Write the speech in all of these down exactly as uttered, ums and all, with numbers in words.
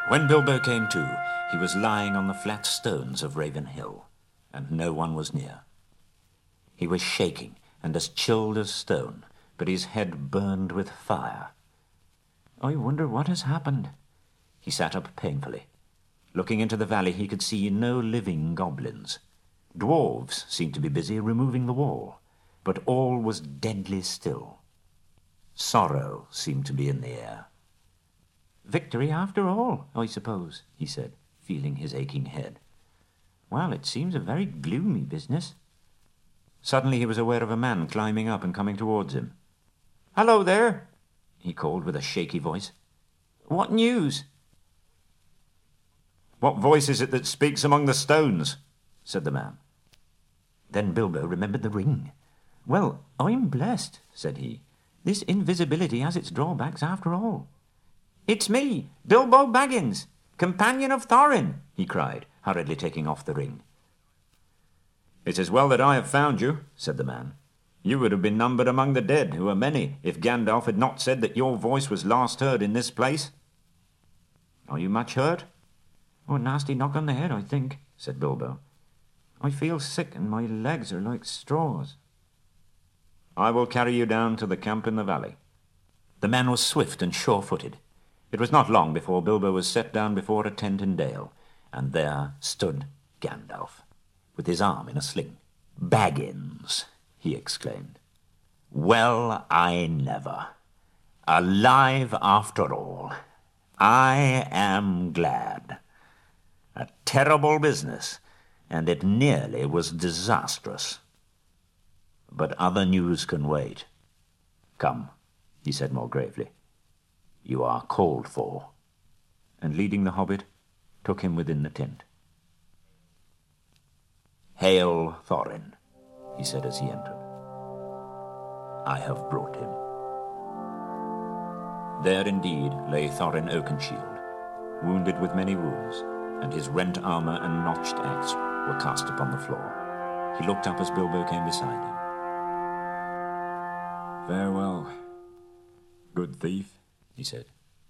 When Bilbo came to, he was lying on the flat stones of Raven Hill, and no one was near. He was shaking and as chilled as stone, but his head burned with fire. "I wonder what has happened." He sat up painfully. Looking into the valley, he could see no living goblins. Dwarves seemed to be busy removing the wall, but all was deadly still. Sorrow seemed to be in the air. "Victory after all, I suppose," he said, feeling his aching head. "Well, it seems a very gloomy business." Suddenly he was aware of a man climbing up and coming towards him. "Hello there," he called with a shaky voice. "What news?" "What voice is it that speaks among the stones?" said the man. Then Bilbo remembered the ring. "Well, I'm blessed," said he. "This invisibility has its drawbacks after all." "It's me, Bilbo Baggins, companion of Thorin," he cried, hurriedly taking off the ring. "It is well that I have found you," said the man. "You would have been numbered among the dead, who are many, if Gandalf had not said that your voice was last heard in this place." "Are you much hurt?" "Oh, a nasty knock on the head, I think," said Bilbo. "I feel sick and my legs are like straws." "I will carry you down to the camp in the valley." The man was swift and sure-footed. It was not long before Bilbo was set down before a tent in Dale, and there stood Gandalf, with his arm in a sling. "Baggins," he exclaimed. "Well, I never. Alive after all. I am glad. A terrible business, and it nearly was disastrous. But other news can wait. Come," he said more gravely. "You are called for," and leading the hobbit, took him within the tent. "Hail, Thorin," he said as he entered. "I have brought him." There indeed lay Thorin Oakenshield, wounded with many wounds, and his rent armour and notched axe were cast upon the floor. He looked up as Bilbo came beside him. "Farewell, good thief," he said.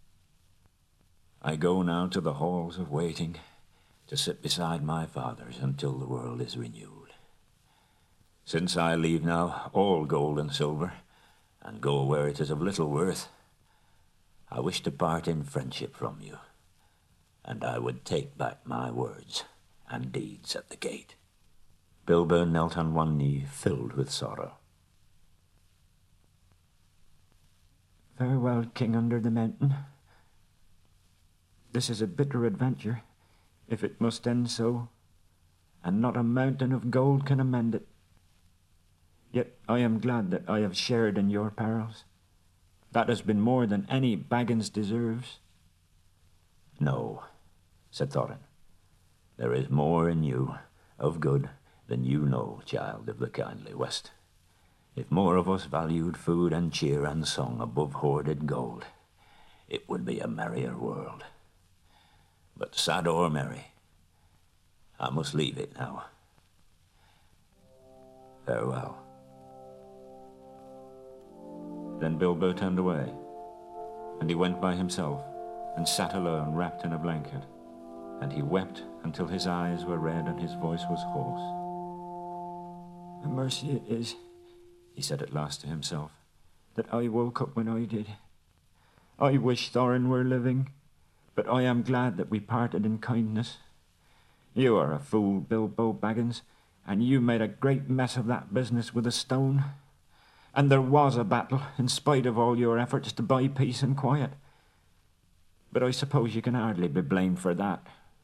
"I go now to the halls of waiting, to sit beside my fathers until the world is renewed. Since I leave now all gold and silver, and go where it is of little worth, I wish to part in friendship from you, and I would take back my words and deeds at the gate." Bilbo knelt on one knee, filled with sorrow. "Farewell, King under the mountain. This is a bitter adventure, if it must end so, and not a mountain of gold can amend it. Yet I am glad that I have shared in your perils. That has been more than any Baggins deserves." "No," said Thorin. "There is more in you of good than you know, child of the kindly West. If more of us valued food and cheer and song above hoarded gold, it would be a merrier world. But sad or merry, I must leave it now. Farewell." Then Bilbo turned away, and he went by himself, and sat alone wrapped in a blanket, and he wept until his eyes were red and his voice was hoarse. "A mercy it is," he said at last to himself, "that I woke up when I did. I wish Thorin were living, but I am glad that we parted in kindness. You are a fool, Bilbo Baggins, and you made a great mess of that business with a stone. And there was a battle, in spite of all your efforts to buy peace and quiet. But I suppose you can hardly be blamed for that."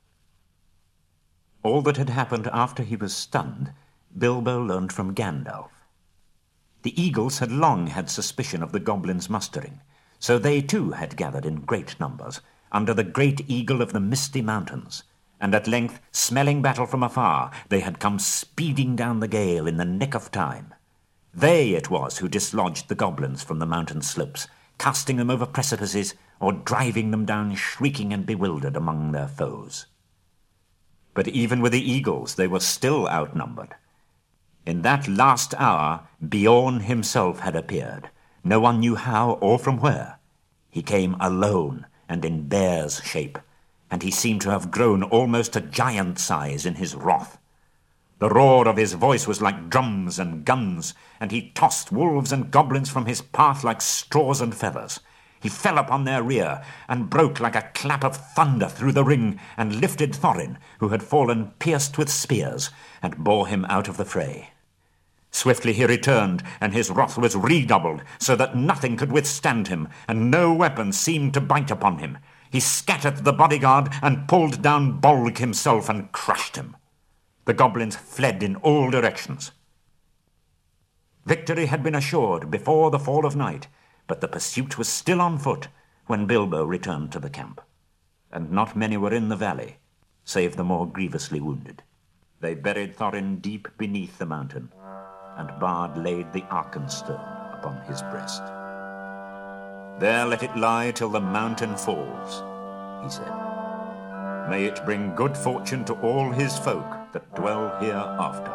All that had happened after he was stunned, Bilbo learned from Gandalf. The eagles had long had suspicion of the goblins' mustering, so they too had gathered in great numbers, under the great eagle of the misty mountains, and at length, smelling battle from afar, they had come speeding down the gale in the nick of time. They it was who dislodged the goblins from the mountain slopes, casting them over precipices or driving them down shrieking and bewildered among their foes. But even with the eagles they were still outnumbered. In that last hour Beorn himself had appeared. No one knew how or from where. He came alone and in bear's shape, and he seemed to have grown almost to giant size in his wrath. The roar of his voice was like drums and guns, and he tossed wolves and goblins from his path like straws and feathers. He fell upon their rear, and broke like a clap of thunder through the ring, and lifted Thorin, who had fallen pierced with spears, and bore him out of the fray. Swiftly he returned, and his wrath was redoubled, so that nothing could withstand him, and no weapon seemed to bite upon him. He scattered the bodyguard, and pulled down Bolg himself, and crushed him. The goblins fled in all directions. Victory had been assured before the fall of night, but the pursuit was still on foot when Bilbo returned to the camp, and not many were in the valley, save the more grievously wounded. They buried Thorin deep beneath the mountain, and Bard laid the Arkenstone upon his breast. "There let it lie till the mountain falls," he said. "May it bring good fortune to all his folk that dwell hereafter."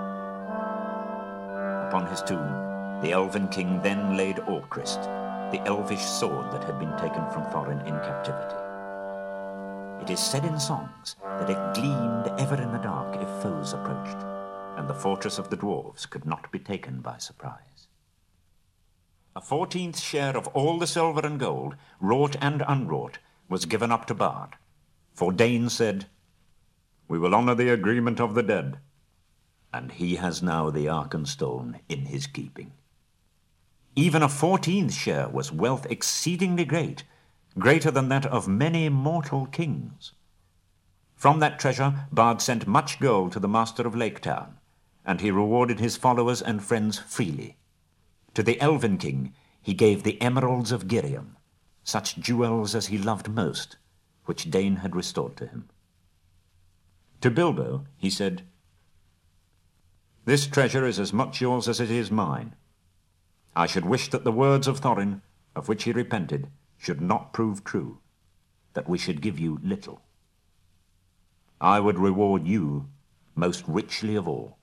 Upon his tomb, the Elven king then laid Orcrist, the elvish sword that had been taken from Thorin in captivity. It is said in songs that it gleamed ever in the dark if foes approached, and the fortress of the dwarves could not be taken by surprise. A fourteenth share of all the silver and gold, wrought and unwrought, was given up to Bard, for Dain said, "We will honour the agreement of the dead," and he has now the Arkenstone in his keeping. Even a fourteenth share was wealth exceedingly great, greater than that of many mortal kings. From that treasure Bard sent much gold to the master of Lake Town, and he rewarded his followers and friends freely. To the Elven king he gave the emeralds of Girion, such jewels as he loved most, which Dain had restored to him. To Bilbo he said, "This treasure is as much yours as it is mine. I should wish that the words of Thorin, of which he repented, should not prove true, that we should give you little. I would reward you most richly of all."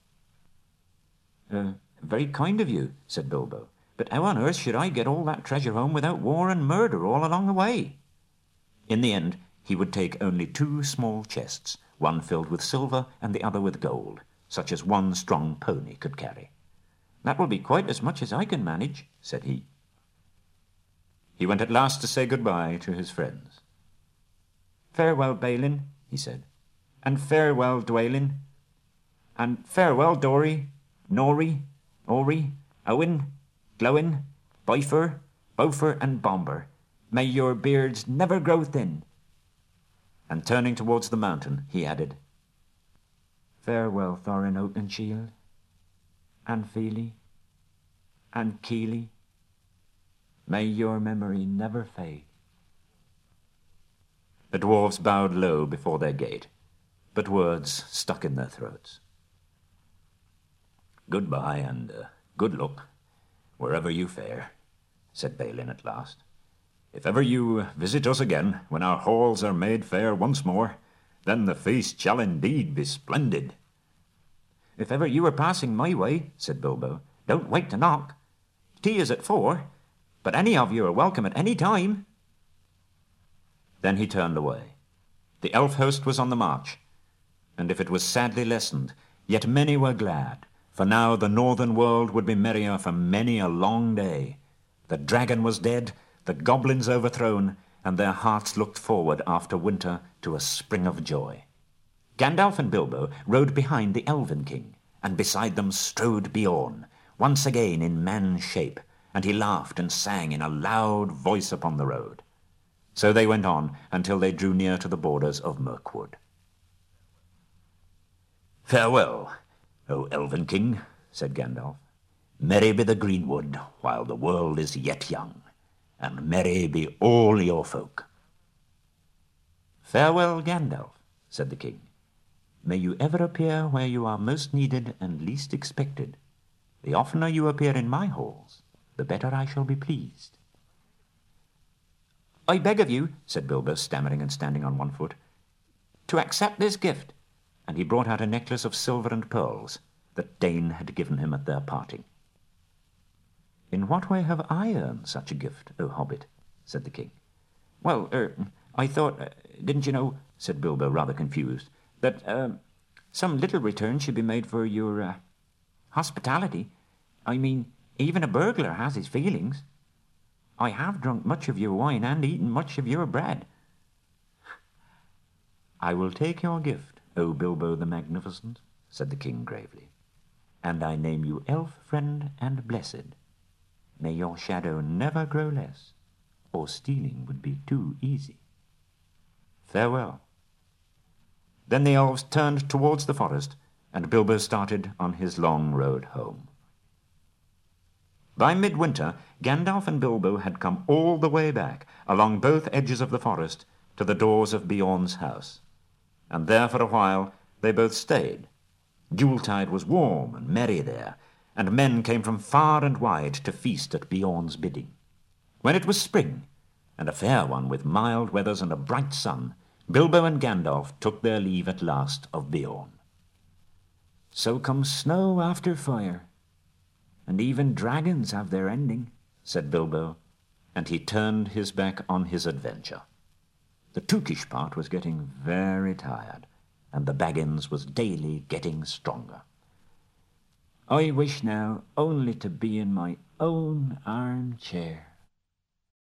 Uh, very kind of you, said Bilbo, but how on earth should I get all that treasure home without war and murder all along the way? In the end, he would take only two small chests, one filled with silver and the other with gold, such as one strong pony could carry. "That will be quite as much as I can manage," said he. He went at last to say goodbye to his friends. "Farewell, Balin," he said, "and farewell, Dwalin, and farewell, Dori, Nori, Ori, Owen, Glowin, Bifur, Bofer, and Bomber. May your beards never grow thin." And turning towards the mountain, he added, "Farewell, Thorin Oakenshield, and Fili, and Kili. May your memory never fade." The dwarves bowed low before their gate, but words stuck in their throats. "Goodbye, and uh, good luck, wherever you fare," said Balin at last. "If ever you visit us again, when our halls are made fair once more, then the feast shall indeed be splendid." "If ever you are passing my way," said Bilbo, "don't wait to knock. Tea is at four, but any of you are welcome at any time." Then he turned away. The elf host was on the march, and if it was sadly lessened, yet many were glad, for now the northern world would be merrier for many a long day. The dragon was dead, the goblins overthrown, and their hearts looked forward after winter to a spring of joy. Gandalf and Bilbo rode behind the Elven king, and beside them strode Beorn, once again in man's shape, and he laughed and sang in a loud voice upon the road. So they went on until they drew near to the borders of Mirkwood. "Farewell, O Elven king," said Gandalf. "Merry be the greenwood while the world is yet young, and merry be all your folk." "Farewell, Gandalf," said the king. "May you ever appear where you are most needed and least expected. The oftener you appear in my halls, the better I shall be pleased." "I beg of you," said Bilbo, stammering and standing on one foot, "to accept this gift," and he brought out a necklace of silver and pearls that Dain had given him at their parting. "In what way have I earned such a gift, O Hobbit?" said the king. "Well, er, I thought, uh, didn't you know, said Bilbo, rather confused. "That uh, some little return should be made for your uh, hospitality. I mean, even a burglar has his feelings. I have drunk much of your wine and eaten much of your bread." "I will take your gift, O Bilbo the Magnificent," said the king gravely, "and I name you elf friend and blessed. May your shadow never grow less, or stealing would be too easy. Farewell." Then the elves turned towards the forest, and Bilbo started on his long road home. By midwinter, Gandalf and Bilbo had come all the way back, along both edges of the forest, to the doors of Beorn's house, and there for a while they both stayed. Yuletide was warm and merry there, and men came from far and wide to feast at Beorn's bidding. When it was spring, and a fair one with mild weathers and a bright sun, Bilbo and Gandalf took their leave at last of Beorn. "So comes snow after fire, and even dragons have their ending," said Bilbo, and he turned his back on his adventure. The Tookish part was getting very tired, and the Baggins was daily getting stronger. "I wish now only to be in my own armchair,"